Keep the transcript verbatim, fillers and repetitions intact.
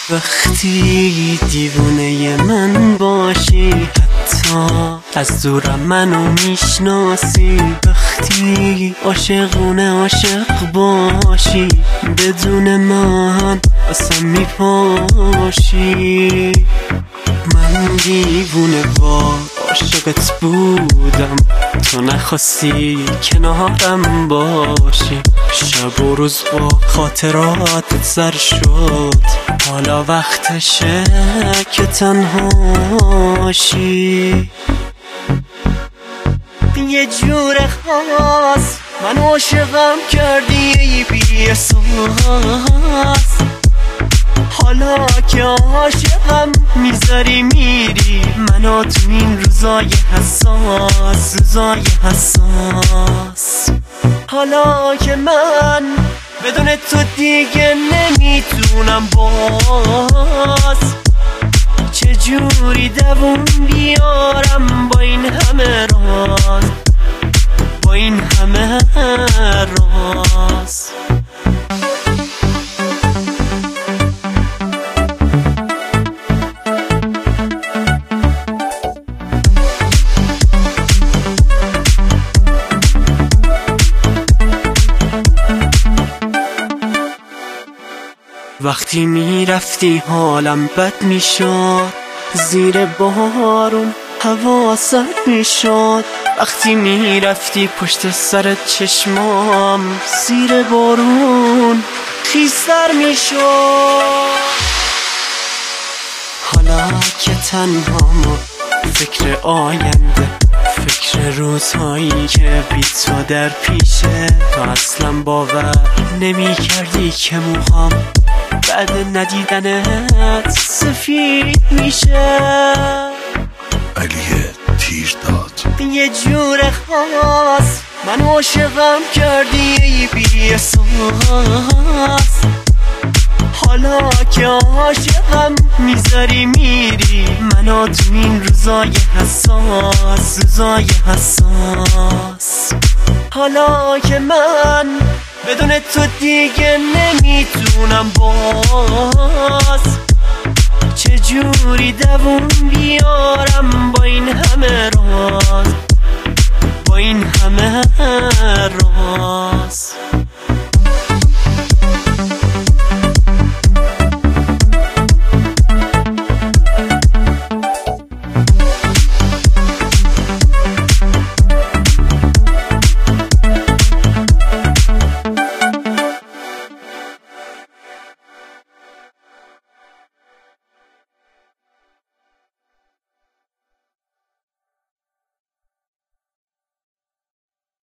وقتی دیوونه من باشی، حتی از دورم منو میشناسی، وقتی عاشقونه عاشق باشی، بدون من اصلا میپاشی. من دیوونه با عاشقت بودم، تو نخواستی کنارم باشی، شب و روز با خاطراتت سر شد، حالا وقتشه که تنهاشی. یه جور خاص من عاشقم کردی ای بی احساس، حالا که عاشقم میذاری میری منو تو این روزای حساس، روزای حساس. حالا که من بدون تو دیگه نمیتونم باز، چجوری دووم بیارم با این همه راز، با این همه راز. وقتی میرفتی حالم بد میشد، زیر بارون هوا سرد میشد، وقتی میرفتی پشت سر چشمام، زیر بارون خیس‌تر میشد. حالا که تنهام و فکر آینده، فکر روزهایی که بی تو در پیشه، تو اصلا باور نمی کردی که موهام بعد ندیدنت سفید میشه. علی تیر داد. یه جور خاص من عاشقم کردی ای بی احساس، حالا که عاشقم میذاری میری منو تو این روزای حساس، روزای حساس. حالا که من بدون تو دیگه نمیتونم باز، چجوری دووم بیارم با این همه راز، با این همه راز.